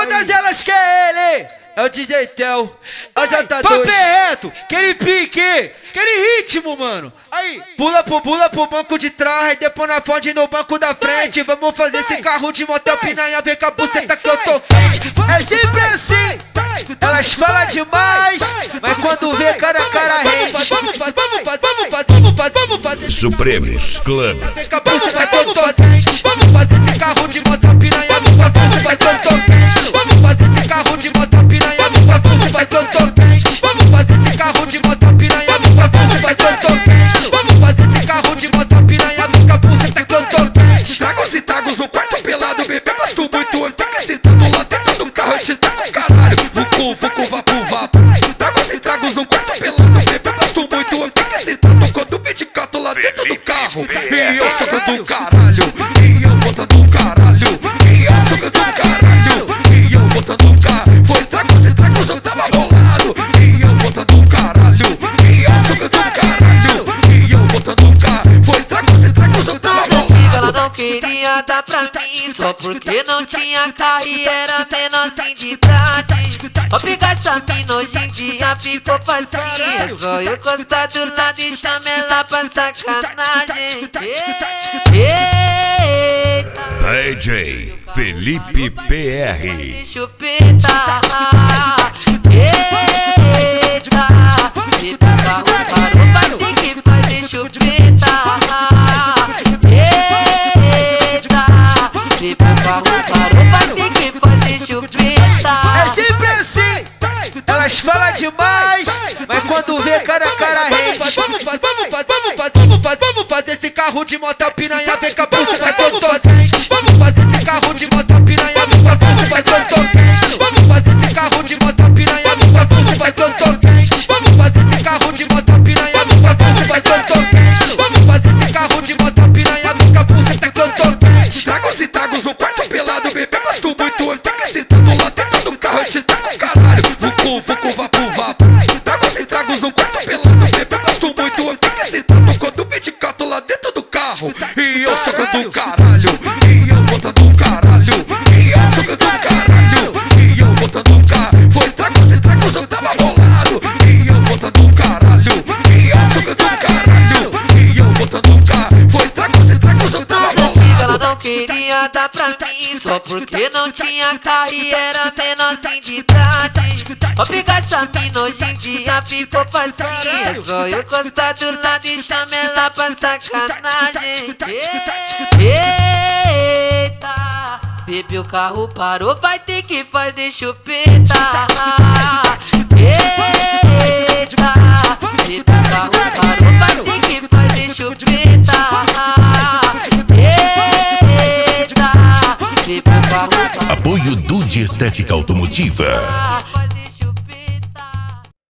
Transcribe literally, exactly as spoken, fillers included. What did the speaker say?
Todas elas querem ele. É o D J Tel, é o J dois. Papo é reto, aquele pique, aquele ritmo, mano. Aí, pula pro, pula pro banco de trás, depois na fonte no banco da frente. Vamos fazer esse carro de motel piranha, vem com a buceta que eu tô quente. É sempre assim, elas falam demais, mas quando vê cara a cara rende. Vamos fazer, vamos fazer, vamos fazer, vamos fazer, vamos fazer. Supremos Club. Vem com a buceta que eu tô quente. Vamos fazer esse carro de motel piranha, vamos fazer, vamos fazer, eu tô quente. Vamos fazer esse carro de motel piranha, vamos fazer, vamos fazer, eu tô quente. Vamos fazer esse carro de motel piranha, vamos fazer, vamos fazer, eu tô quente. Vamos fazer esse carro de motel piranha, vem com a buceta que eu tô quente. Tragos e tragos, um quarto pelado, bebê, gosto muito. Eu fico sentado lá dentro do carro, eu te taco caralho. Vucu, vucu, vapu, vapu. Tragos e tragos, um quarto pelado, bebê, gosto muito. Eu fico sentado com o medicato lá dentro do carro. E eu sou do caralho, e eu botando um caralho. E eu sou do caralho, e eu botando um carro. Foi tragos e tragos, eu tava bolado. E eu botando um caralho, e eu sou do caralho. E eu botando um carro. Foi tragos e tragos, eu tava bolado. Ela não queria dar pra mim só porque não tinha carro e era menorzinho de idade. Pra pegar essa mina hoje em dia ficou facinho. É só eu encostar do lado e chamar ela pra sacanagem. Eita, D J Felipe P R. chupeta. Eita, se o carro parou vai ter que fazer chupeta. Se o carro parou vai ter que fazer chupeta. É sempre assim, elas falam demais, mas quando vê cara a cara rende. Vamos fazer, vamos fazer, vamos fazer, vamos fazer, vamos fazer esse carro de motel piranha, vem com a buceta que eu tô quente. Vamos fazer esse carro de motel piranha, vamos fazer, vamos fazer, eu tô quente. Vamos fazer esse carro de motel piranha, vamos fazer, vamos fazer, eu tô quente. Vamos fazer esse carro de motel piranha, vamos fazer, vamos fazer, eu tô quente. Vamos fazer esse carro de motel piranha, vem com a buceta que eu tô quente. Tragos e tragos, um quarto pelado, bebê, gosto muito. Eu fico sentado lá dentro do carro, eu te taco caralho. Vucu, vucu, vapu, vapu. Tragos e tragos, um quarto pelado, bebê, gosto muito. Eu fico sentado com o medicato lá dentro do carro. E eu sou do caralho, e eu botando um caralho. E eu sou do caralho, e eu botando um carro. Foi tragos e tragos, eu tava bolado. E eu botando um caralho, e eu sou do caralho. E eu botando um carro. Foi tragos e tragos, eu tava bolado. Ela não queria dar pra mim só porque não tinha carro e era menorzinho de idade. Pra pegar essa mina hoje em dia ficou facinho. É só eu encostar do lado e chamar ela pra sacanagem. Eita, bebê, o carro parou, vai ter que fazer chupeta. Eita, bebê, o carro parou, vai ter que fazer chupeta. Apoio Dude Estética Automotiva.